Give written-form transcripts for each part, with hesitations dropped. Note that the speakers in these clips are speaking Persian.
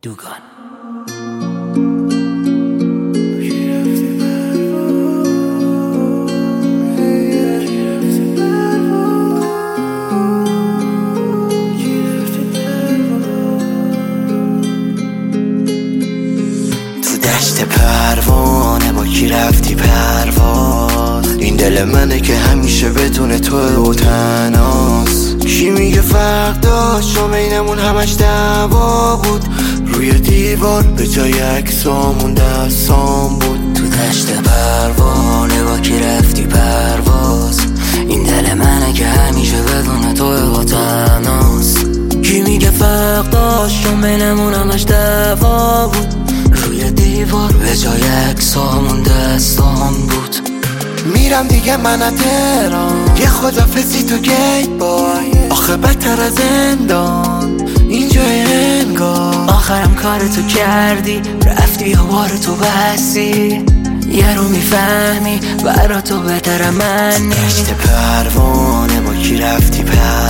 دوگان. تو دشت پروانه با کی رفتی پرواز؟ این دل منه که همیشه بدون تو و تنهاست. کی میگه فرق داشت و بینمون همش دعوا بود؟ روی دیوار به جای عکسامون دستام بود. تو دشت پروانه با کی رفتی پرواز؟ این دل منه که همیشه بدون تو و تنهاست. کی میگه فرق داشت و بینمون همش دعوا بود؟ روی دیوار به جای عکسامون دستام بود. میرم دیگه من تهران، یه خدافزی تو گیت بای. آخه بدتر از زندان اینجای انگار. آخرم کارتو کردی، رفتی و بارتو بستی. یه رو میفهمی برا تو بهتر من نیست. دشت پروانه با کی رفتی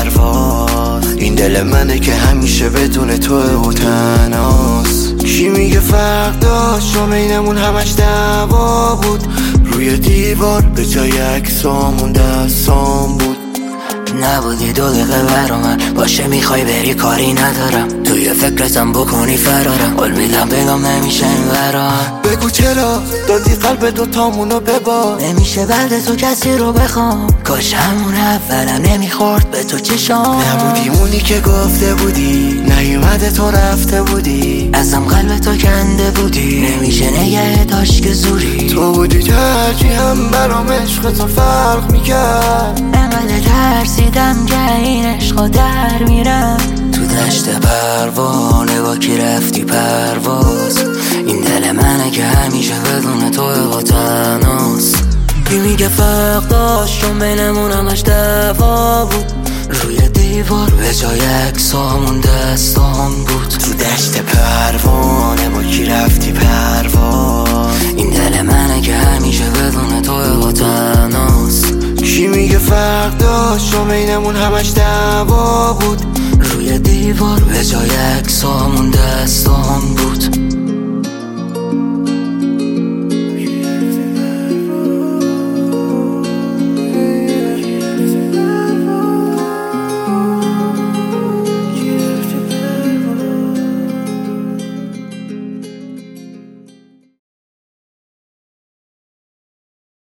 پرواز؟ این دل منه که همیشه بدون تو و تنهاست. کی میگه فرق داشت و بینمون همش دعوا بود؟ روی دیوار به جای عکسامون دستام بود. نبودی 2 دقیقه برا من، باشه میخوای بری کاری ندارم. توی فکرتم بکنی فرارم، قول میدم بگم نمیشه این برام. بگو چرا دادی قلب دوتامونو ببار؟ نمیشه بعد تو کسی رو بخوام، کاش همون اولم نمیخورد به تو چشام. نبودی اونی که گفته بودی، نیومده تو رفته بودی. ازم قلب تو کنده بودی، نمیشه نگه داشت که زوری. تو بودی ترجیحم برام عشق تو فرق میکرد. انقدر ترسیدم که این عشقا در میرم. تو دشت پروانه با کی رفتی پرواز؟ این دل منه که همیشه بدون تو و تنهاست. کی میگه فرق داشت و بینمون همش دعوا بود؟ روی دیوار به جای عکسامون دستام بود. تو دشت پروانه با کی رفتی پرواز؟ این دل منه که همیشه بدون تو و تنهاست. کی میگه فرق داشت و بینمون همش دعوا بود؟ روی دیوار به جای عکسامون دستام بود.